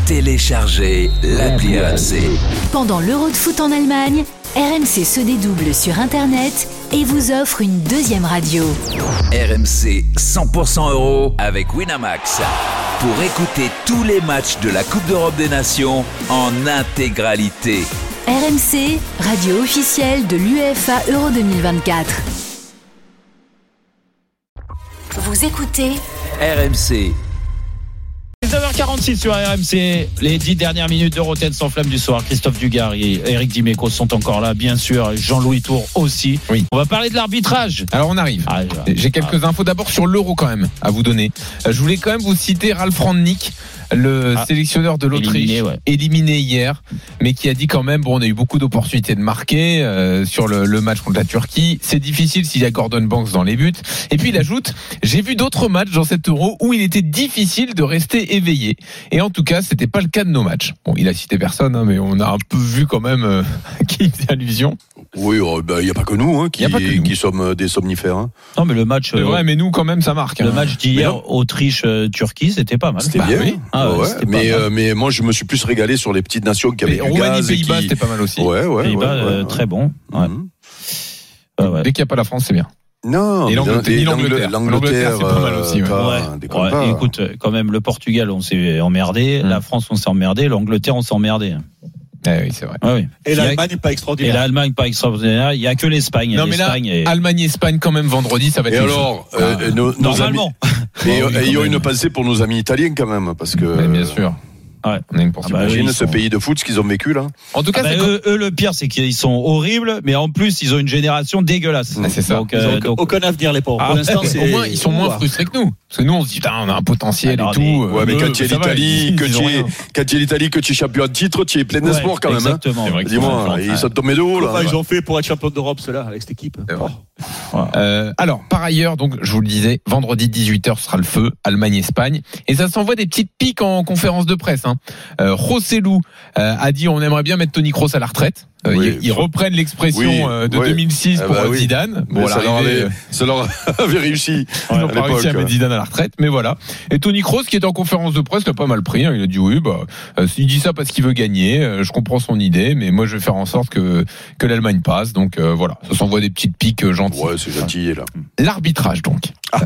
Téléchargez l'appli RMC. Pendant l'Euro de foot en Allemagne, RMC se dédouble sur Internet et vous offre une deuxième radio. RMC 100% euro avec Winamax. Pour écouter tous les matchs de la Coupe d'Europe des Nations en intégralité. RMC, radio officielle de l'UEFA Euro 2024. Vous écoutez RMC. 19h46 sur RMC, les 10 dernières minutes d'Euroten sans flamme du soir. Christophe Dugarry et Eric Dimeco sont encore là, bien sûr. Jean-Louis Tour aussi. Oui. On va parler de l'arbitrage. Alors on arrive. J'ai quelques infos d'abord sur l'Euro quand même à vous donner. Je voulais quand même vous citer Ralf Rangnick, le sélectionneur de l'Autriche, éliminé hier, mais qui a dit quand même, bon, on a eu beaucoup d'opportunités de marquer sur le match contre la Turquie. C'est difficile s'il y a Gordon Banks dans les buts. Et puis il ajoute, j'ai vu d'autres matchs dans cet Euro où il était difficile de rester éveillé. Et en tout cas, c'était pas le cas de nos matchs. Bon, il a cité personne, hein, mais on a un peu vu quand même qui faisait allusion. Oui, il n'y a pas que nous qui sommes des somnifères. Hein. Non, mais le match. C'est vrai, mais nous quand même ça marque. Le match d'hier, Autriche-Turquie, c'était pas mal. C'était bien. Oui. Mais moi, je me suis plus régalé sur les petites nations qui avaient du gaz. Pays-Bas, c'était pas mal aussi. Pays-Bas, très bon. Dès qu'il n'y a pas la France, c'est bien. Non, et l'Angleterre, c'est pas mal aussi. Écoute, quand même, le Portugal, on s'est emmerdé. La France, on s'est emmerdé. L'Angleterre, on s'est emmerdé. Oui, c'est vrai. Oui. Et l'Allemagne, pas extraordinaire. Il n'y a que l'Espagne. Non, mais là, Allemagne-Espagne, quand même, vendredi, ça va être. Et alors, normalement. Ayons une pensée pour nos amis italiens, quand même, parce que. Bien sûr. Ouais. On a une portion. Imagine ce pays de foot, ce qu'ils ont vécu là. En tout cas, eux, le pire, c'est qu'ils sont horribles, mais en plus, ils ont une génération dégueulasse. C'est ça. Donc, aucun avenir, les pauvres. Pour l'instant, au moins, ils sont moins frustrés que nous. Parce que nous, on se dit, on a un potentiel et tout. Ouais, mais quand tu es l'Italie, que tu es champion de titre, tu es plein d'espoir quand même. Exactement. Dis-moi, ils sont tombés de haut là. Ils ont fait pour être champion d'Europe, ceux-là, avec cette équipe. Alors, par ailleurs, donc, je vous le disais, vendredi 18h sera le feu, Allemagne-Espagne. Et ça s'envoie des petites piques en conférence de presse. Rossellou a dit on aimerait bien mettre Toni Kroos à la retraite. Ils reprennent l'expression de 2006 pour Zidane. Bon, ça leur avait réussi. Ils n'ont pas réussi à mettre Zidane à la retraite, mais voilà. Et Toni Kroos, qui est en conférence de presse, l'a pas mal pris. Il a dit il dit ça parce qu'il veut gagner. Je comprends son idée, mais moi je vais faire en sorte que l'Allemagne passe. Donc voilà, ça s'envoie des petites piques gentilles. Ouais, c'est gentil là. L'arbitrage donc.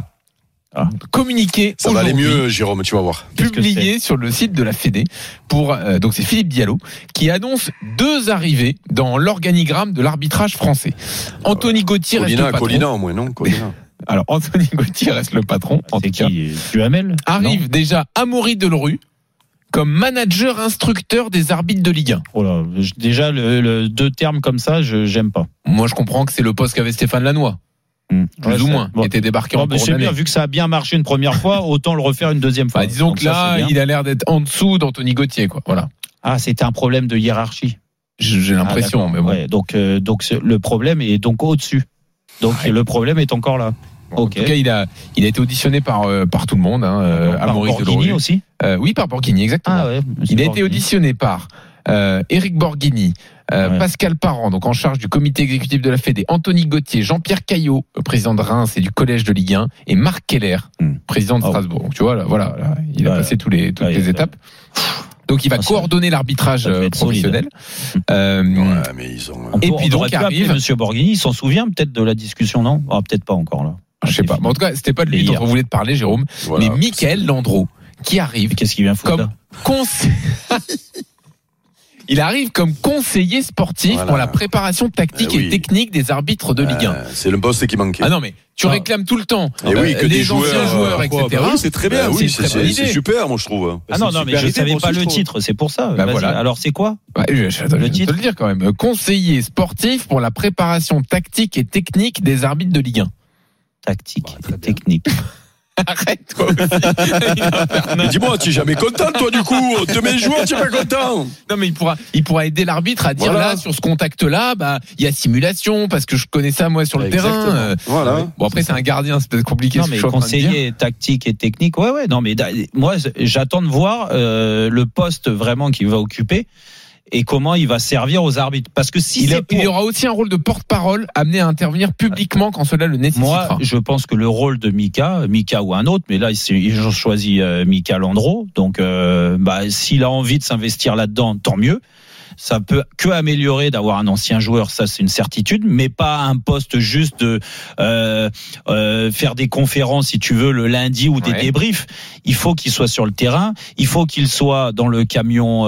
Communiqué ça va aller mieux, Jérôme, tu vas voir. Publié sur le site de la Fédé donc c'est Philippe Diallo qui annonce 2 arrivées dans l'organigramme de l'arbitrage français. Anthony Gauthier reste le patron. Colina au moins, non Colina. Alors Anthony Gauthier reste le patron. En tout cas, Duhamel arrive déjà Amaury Delru comme manager instructeur des arbitres de Ligue 1. Oh là, déjà le 2 termes comme ça, j'aime pas. Moi je comprends que c'est le poste qu'avait Stéphane Lannoy. Plus ou moins, qui était débarqué en cours c'est bien, vu que ça a bien marché une première fois, autant le refaire une deuxième fois. Disons que là, il a l'air d'être en dessous d'Anthony Gauthier, quoi. Voilà. Ah, c'était un problème de hiérarchie. J'ai l'impression, mais bon. Ouais, donc le problème est donc au-dessus. Donc le problème est encore là. En tout cas, il a été auditionné par tout le monde. Par Borghini aussi. Oui, par Borghini, exactement. Il a été auditionné par Éric Borghini, Pascal Parent, donc en charge du comité exécutif de la Fédé, Anthony Gauthier, Jean-Pierre Caillot, président de Reims et du collège de Ligue 1, et Marc Keller, président de Strasbourg. Donc tu vois, là, il a passé toutes les étapes. Donc il va coordonner l'arbitrage professionnel. Mais ils ont. Et puis donc arrive Monsieur Borghini. Il s'en souvient peut-être de la discussion, non ? Peut-être pas encore là. Je sais pas. Mais en tout cas, c'était pas de lui dont on voulait te parler, Jérôme. Voilà. Mais Michael Landreau qui arrive. Qu'est-ce qu'il vient foutre là ? Il arrive comme conseiller sportif pour la préparation tactique et technique des arbitres de Ligue 1. C'est le poste qui manquait. Ah non, mais tu réclames tout le temps que les anciens joueurs, etc. C'est très bien. C'est super, moi je trouve. Non, mais je savais pas le titre, c'est pour ça. Voilà. Alors c'est quoi le titre? Je te le dire quand même. Conseiller sportif pour la préparation tactique et technique des arbitres de Ligue 1. Tactique et technique. Arrête toi aussi. Mais dis-moi, tu es jamais content toi du coup. On te met le joueur, tu es pas content. Non mais il pourra aider l'arbitre à dire là sur ce contact là, il y a simulation parce que je connais ça moi sur le terrain. Bon après c'est un gardien, c'est peut-être compliqué. Non mais conseiller tactique et technique, non mais moi j'attends de voir le poste vraiment qu'il va occuper. et comment il va servir aux arbitres. Parce que si il aura aussi un rôle de porte-parole amené à intervenir publiquement quand cela le nécessitera. Moi, je pense que le rôle de Mika ou un autre, mais là ils ont choisi Mika Landreau, donc s'il a envie de s'investir là-dedans, tant mieux. Ça peut que améliorer d'avoir un ancien joueur, ça c'est une certitude, mais pas un poste juste de faire des conférences, si tu veux, le lundi ou des débriefs. Il faut qu'il soit sur le terrain, il faut qu'il soit dans le camion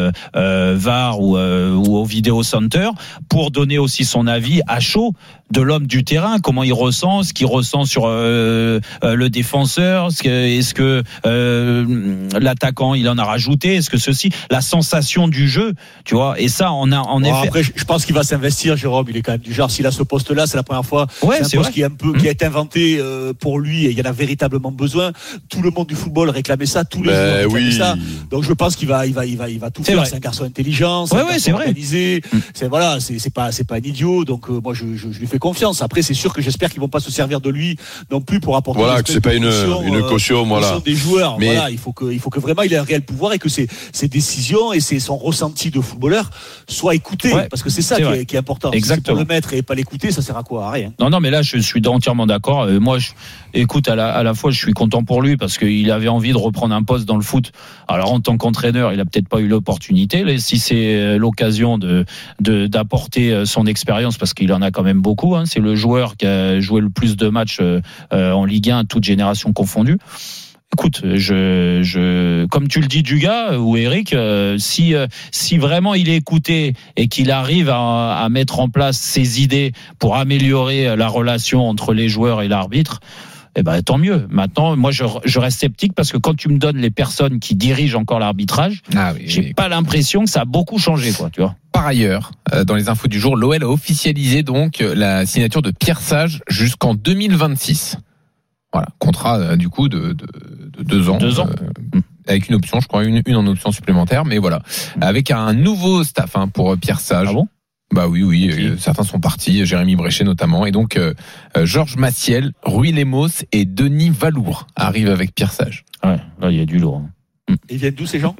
VAR ou au Video Center pour donner aussi son avis à chaud de l'homme du terrain, comment il ressent, ce qu'il ressent sur le défenseur, est-ce que l'attaquant il en a rajouté, est-ce que la sensation du jeu, tu vois, et ça on a en effet. Après, je pense qu'il va s'investir, Jérôme. Il est quand même du genre, s'il a ce poste-là, c'est la première fois. Ouais, c'est un poste qui a été inventé pour lui, et il y en a véritablement besoin. Tout le monde du football réclamait ça, tous les joueurs réclamaient ça. Donc je pense qu'il va tout faire. Vrai. C'est un garçon intelligent, c'est un garçon organisé. C'est pas un idiot. Donc moi je lui fais confiance. Après, c'est sûr que j'espère qu'ils vont pas se servir de lui non plus pour apporter. Voilà, que c'est pas une caution, voilà. Des joueurs. Mais voilà, il faut que vraiment il ait un réel pouvoir et que ses décisions et son ressenti de footballeur soient écoutés, parce que c'est ça qui est important. Exactement. Si c'est pour le mettre et pas l'écouter, ça sert à quoi? À rien. Non, mais là, je suis entièrement d'accord. Moi, écoute, à la fois, je suis content pour lui parce qu'il avait envie de reprendre un poste dans le foot. Alors, en tant qu'entraîneur, il a peut-être pas eu l'opportunité. Si c'est l'occasion d'apporter son expérience, parce qu'il en a quand même beaucoup. C'est le joueur qui a joué le plus de matchs en Ligue 1, toute génération confondue. Écoute, comme tu le dis, Dugas ou Eric, si vraiment il est écouté et qu'il arrive à mettre en place ses idées pour améliorer la relation entre les joueurs et l'arbitre, tant mieux. Maintenant, moi, je reste sceptique parce que quand tu me donnes les personnes qui dirigent encore l'arbitrage, j'ai pas l'impression que ça a beaucoup changé, quoi, tu vois. Par ailleurs, dans les infos du jour, l'OL a officialisé donc la signature de Pierre Sage jusqu'en 2026. Voilà, contrat du coup de 2 ans. 2 ans. Avec une option, je crois, une en option supplémentaire, mais voilà, avec un nouveau staff pour Pierre Sage. Ah bon? Bah oui, certains sont partis, Jérémy Bréchet notamment, et donc Georges Massiel, Rui Lemos et Denis Valour arrivent avec Pierre Sage. Ouais, là il y a du lourd. Ils viennent d'où ces gens?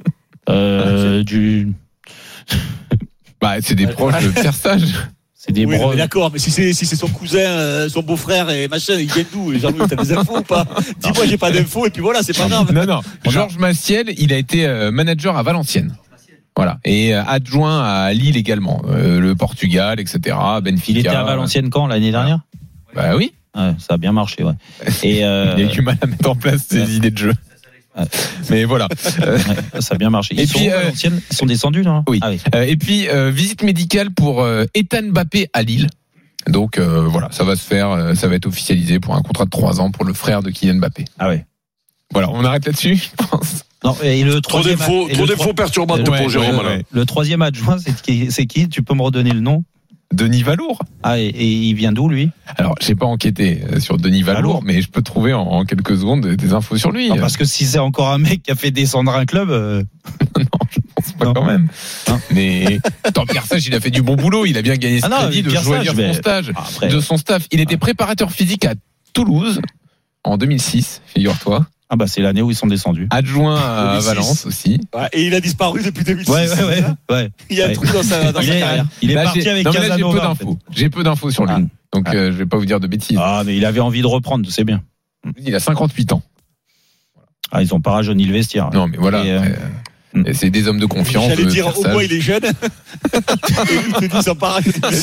C'est des proches de Pierre Sage. C'est des mais d'accord, mais si c'est son cousin, son beau-frère et machin, ils viennent d'où? Jean-Louis, t'as des infos ou pas? Dis-moi, j'ai pas d'infos et puis voilà, c'est pas grave. Non. Georges Massiel, il a été manager à Valenciennes. Voilà. Et adjoint à Lille également. Le Portugal, etc. Benfica. Il était à Valenciennes quand, l'année dernière? Bah oui. Ouais, ça a bien marché, ouais. Et il a eu du mal à mettre en place ses idées de jeu. Mais voilà. Ça a bien marché. Ils sont descendus, non? Oui. Et puis, visite médicale pour Ethan Mbappé à Lille. Donc, voilà, ça va se faire, ça va être officialisé pour un contrat de 3 ans pour le frère de Kylian Mbappé. Ah ouais. Voilà, on arrête là-dessus, je pense. Non, et le trop d'infos perturbateurs pour Jérôme. Le troisième adjoint, c'est qui? Tu peux me redonner le nom? Denis Valour. Ah, et il vient d'où, lui? Alors, j'ai pas enquêté sur Denis Valour, mais je peux trouver en quelques secondes des infos sur lui. Non, parce que si c'est encore un mec qui a fait descendre un club... Non, je pense pas quand même. Non. Mais Pierre Sage, il a fait du bon boulot. Il a bien gagné ce crédit de choisir son stage, de son staff. Il était préparateur physique à Toulouse en 2006, figure-toi. Ah bah c'est l'année où ils sont descendus. Adjoint à Valence aussi. Ouais, et il a disparu depuis 2006. Ouais. Il y a un truc dans sa carrière. Il est parti avec Casanova. J'ai peu d'infos sur lui. Donc je vais pas vous dire de bêtises. Ah mais il avait envie de reprendre, c'est bien. Il a 58 ans. Ah, ils ont pas rajeuni le vestiaire. Non mais voilà. C'est des hommes de confiance. J'allais dire, au moins il est jeune. Et lui te dit, ça part.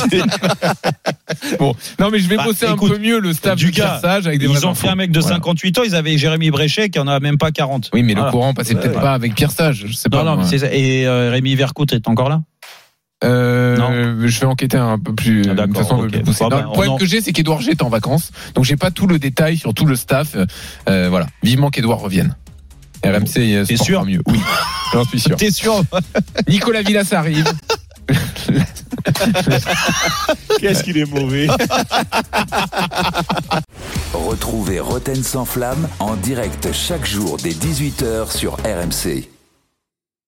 Bon, non mais je vais bosser un peu mieux le staff du Pierre Sage avec des vrais infos. Ils ont fait un mec de 58 ans, ils avaient Jérémy Bréchet qui en a même pas 40. Oui, mais le courant passait peut-être pas avec Pierre Sage, je sais pas. Non, c'est ça. Et Rémi Vercoute est encore là? Non. Je vais enquêter un peu plus. D'accord. De façon un peu plus poussée. Le problème que j'ai, c'est qu'Edouard G est en vacances, donc j'ai pas tout le détail sur tout le staff. Voilà. Vivement qu'Edouard revienne. RMC, t'es sûr? Mieux. Oui, j'en suis sûr. T'es sûr? Nicolas Villas arrive. Qu'est-ce qu'il est mauvais. Retrouvez Roten sans flamme en direct chaque jour dès 18h sur RMC.